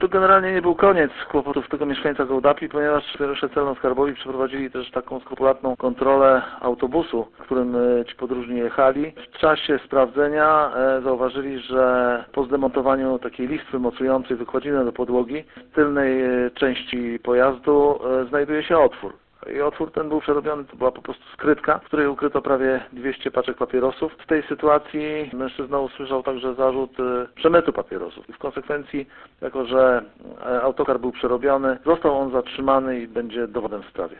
To generalnie nie był koniec kłopotów tego mieszkańca Gołdapi, ponieważ funksjonariusze celno-skarbowi przeprowadzili też taką skrupulatną kontrolę autobusu, w którym ci podróżni jechali. W czasie sprawdzenia zauważyli, że po zdemontowaniu takiej listwy mocującej wykładziny do podłogi w tylnej części pojazdu znajduje się otwór. I otwór ten był przerobiony, to była po prostu skrytka, w której ukryto prawie 200 paczek papierosów. W tej sytuacji mężczyzna usłyszał także zarzut przemytu papierosów. I w konsekwencji, jako że autokar był przerobiony, został on zatrzymany i będzie dowodem w sprawie.